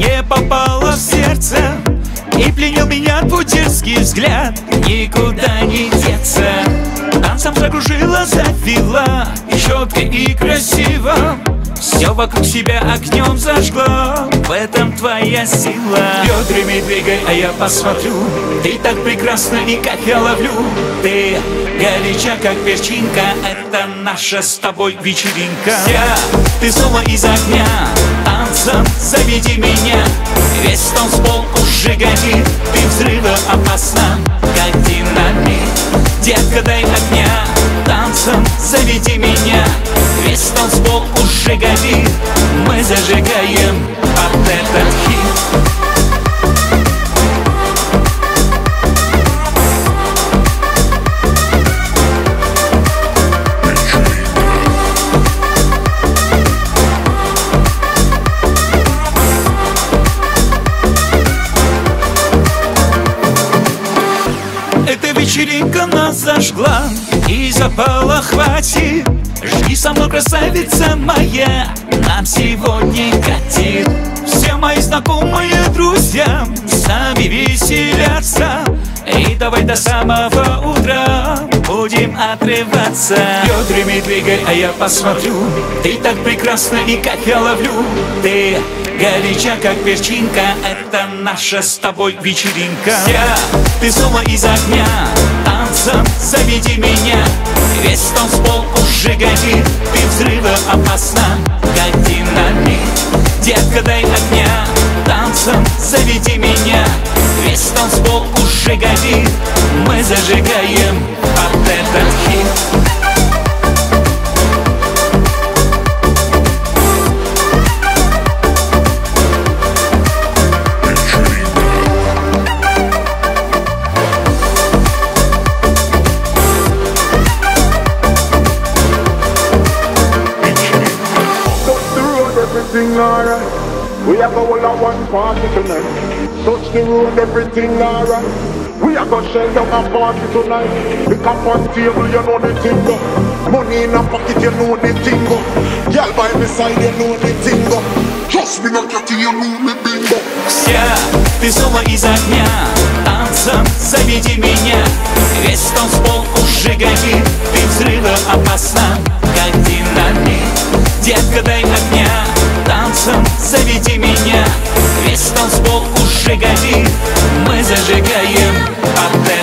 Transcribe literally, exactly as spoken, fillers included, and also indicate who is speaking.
Speaker 1: мне попало в сердце, и пленил меня твой дерзкий взгляд. Никуда не деться. Танцем закружила, завела, и четко, и красиво. Все вокруг себя огнем зажгло, в этом твоя сила. Бедрами двигай, а я посмотрю. Ты так прекрасна, и как я ловлю. Ты горяча, как перчинка. Это наша с тобой вечеринка. Вся ты снова из огня. Танцем заведи меня. Весь танцпол уже горит. Ты взрывоопасна, как динамит. Детка, дай огня. Танцем заведи меня. Весь танцпол уже горит. Мы зажигаем под этот хит. Эта вечеринка нас зажгла, и запала хватит. Жди со мной, красавица моя, нам сегодня катит. Все мои знакомые друзья сами веселятся, и давай до самого утра будем отрываться. Бедрами двигай, а я посмотрю. Ты так прекрасна, и как я ловлю. Ты горяча, как перчинка. Это наша с тобой вечеринка. Вся ты снова из огня. Танцем заведи меня. Весь танцпол уже горит. Ты взрывоопасна, как динамит. Детка, дай огня. Танцем заведи меня. Весь танцпол уже горит. Мы зажигаем под этот хит.
Speaker 2: Everything alright. We are going to one party tonight. Touch the road, everything alright. We are going to shell down a party tonight. The cup on table, you know the thing go. Money in a pocket, you know the thing go. Girl by my side, you know the thing go. Trust me, not getting you know me bingo.
Speaker 1: Вся ты снова из огня. Танцем заведи меня. Весь танцпол уже горит. Ты взрывоопасна, как динамит. Детка, дай огня. Танцем заведи меня. Весь танцпол уже горит. Мы зажигаем под